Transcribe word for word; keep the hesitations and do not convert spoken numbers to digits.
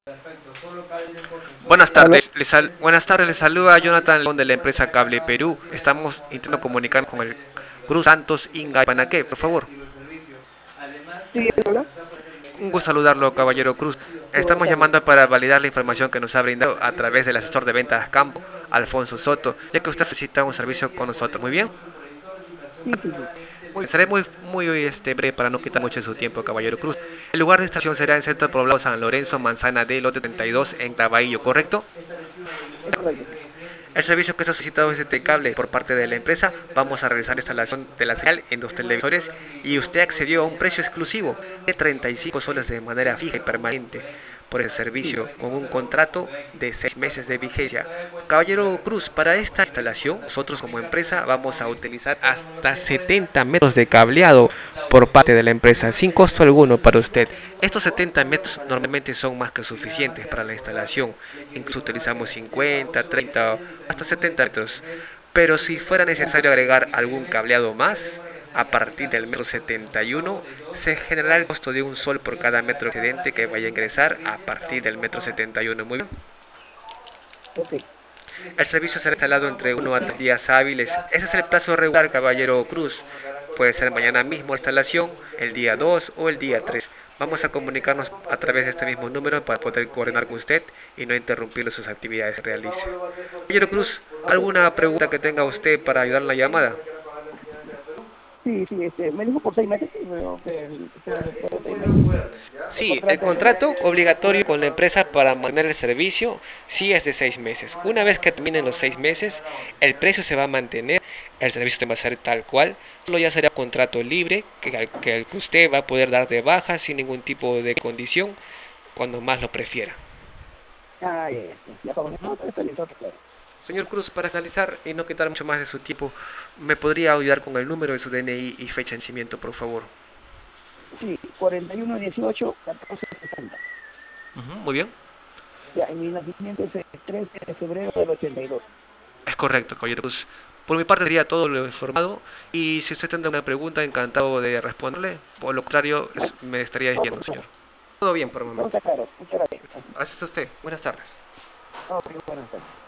Buenas ¿Aló? tardes, les sal- buenas tardes, les saluda Jonathan León de la empresa Cable Perú. Estamos intentando comunicar con el Cruz Santos Inga Panaque, por favor. Sí, hola. Un gusto saludarlo, caballero Cruz. Sí, buenas Estamos tardes. llamando para validar la información que nos ha brindado a través del asesor de ventas campo, Alfonso Soto, ya que usted necesita un servicio con nosotros. Muy bien. Sí, sí, sí. Muy, seré muy, muy este, breve para no quitar mucho de su tiempo, caballero Cruz. El lugar de instalación será en Centro Poblado San Lorenzo, Manzana D, lote treinta y dos, en Clavaillo, ¿correcto? Es correcto. El servicio que está solicitado es este cable por parte de la empresa. Vamos a realizar la instalación de la señal en dos televisores y usted accedió a un precio exclusivo de treinta y cinco soles de manera fija y permanente por el Sí. servicio con un contrato de seis meses de vigencia. Caballero Cruz, para esta instalación nosotros como empresa vamos a utilizar hasta setenta metros de cableado por parte de la empresa sin costo alguno para usted. Estos setenta metros normalmente son más que suficientes para la instalación. Incluso utilizamos cincuenta, treinta, hasta setenta metros. Pero si fuera necesario agregar algún cableado más, a partir del metro setenta y uno se generará el costo de un sol por cada metro excedente que vaya a ingresar a partir del metro setenta y uno. Muy bien. Ok. El servicio será instalado entre uno a tres días hábiles. Ese es el plazo regular, caballero Cruz. Puede ser mañana mismo la instalación, el día dos o el día tres. Vamos a comunicarnos a través de este mismo número para poder coordinar con usted y no interrumpirle sus actividades que realice. Caballero Cruz, Ok. ¿alguna pregunta que tenga usted para ayudar en la llamada? Sí, sí, este, me dijo por seis meses, pero que el- será después de seis meses. El Sí, el contrato es de... contrato obligatorio con la empresa para mantener el servicio sí es de seis meses. Una vez que terminen los seis meses, el precio se va a mantener, el servicio va a ser tal cual, solo ya será contrato libre que, al- que al que usted va a poder dar de baja sin ningún tipo de condición cuando más lo prefiera. Ah, ya, ya, ya, ya, con eso está bien, todo claro. Señor Cruz, para finalizar y no quitar mucho más de su tiempo, ¿me podría ayudar con el número de su D N I y fecha de vencimiento, por favor? Sí, cuarenta y uno dieciocho catorce sesenta. Ujú, muy bien. Ya, y mi nacimiento es el trece de febrero del ochenta y dos. Es correcto, caballero Cruz. Por mi parte sería todo lo informado y si usted tendrá una pregunta, encantado de responderle. Por lo contrario, No, es- me estaría todo, despidiendo, señor. Todo bien por el todo momento. está claro. Muchas gracias. Gracias a usted. Buenas tardes. Ok, buenas tardes.